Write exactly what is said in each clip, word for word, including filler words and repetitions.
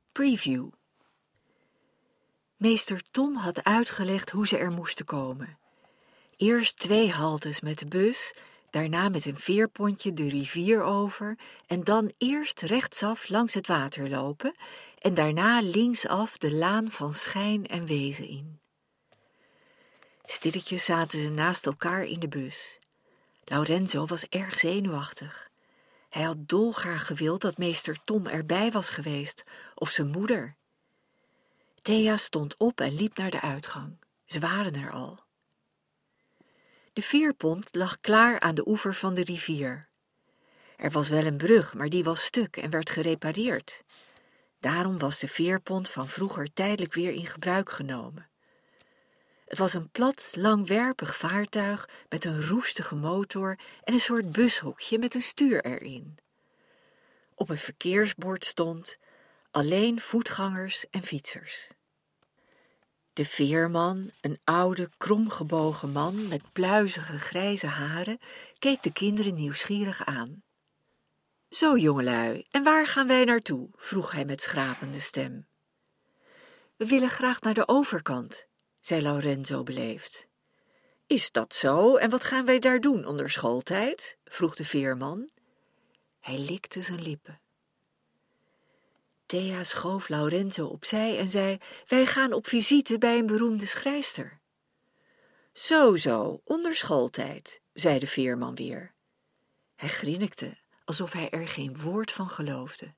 Preview. Meester Tom had uitgelegd hoe ze er moesten komen. Eerst twee haltes met de bus, daarna met een veerpontje de rivier over en dan eerst rechtsaf langs het water lopen en daarna linksaf de laan van schijn en wezen in. Stilletjes zaten ze naast elkaar in de bus. Lorenzo was erg zenuwachtig. Hij had dolgraag gewild dat meester Tom erbij was geweest, of zijn moeder. Thea stond op en liep naar de uitgang. Ze waren er al. De veerpont lag klaar aan de oever van de rivier. Er was wel een brug, maar die was stuk en werd gerepareerd. Daarom was de veerpont van vroeger tijdelijk weer in gebruik genomen. Het was een plat, langwerpig vaartuig met een roestige motor en een soort bushokje met een stuur erin. Op een verkeersbord stond alleen voetgangers en fietsers. De veerman, een oude, kromgebogen man met pluizige grijze haren, keek de kinderen nieuwsgierig aan. Zo, jongelui, en waar gaan wij naartoe? Vroeg hij met schrapende stem. We willen graag naar de overkant, zei Lorenzo beleefd. Is dat zo, en wat gaan wij daar doen onder schooltijd? Vroeg de veerman. Hij likte zijn lippen. Thea schoof Lorenzo opzij en zei, wij gaan op visite bij een beroemde schrijfster. Zo, zo, onder schooltijd, zei de veerman weer. Hij grinnikte, alsof hij er geen woord van geloofde.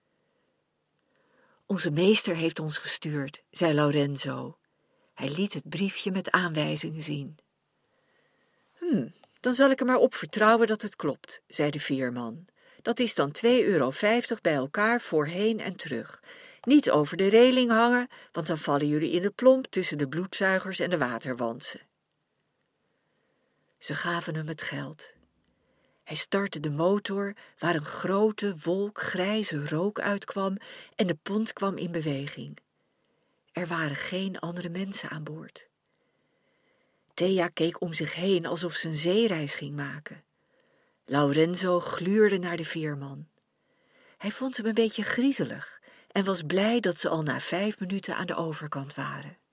Onze meester heeft ons gestuurd, zei Lorenzo. Hij liet het briefje met aanwijzingen zien. Hm, dan zal ik er maar op vertrouwen dat het klopt, zei de veerman. Dat is dan twee euro vijftig bij elkaar voor heen en terug. Niet over de reling hangen, want dan vallen jullie in de plomp tussen de bloedzuigers en de waterwantsen. Ze gaven hem het geld. Hij startte de motor, waar een grote wolk grijze rook uitkwam en de pont kwam in beweging. Er waren geen andere mensen aan boord. Thea keek om zich heen alsof ze een zeereis ging maken. Lorenzo gluurde naar de veerman. Hij vond hem een beetje griezelig en was blij dat ze al na vijf minuten aan de overkant waren.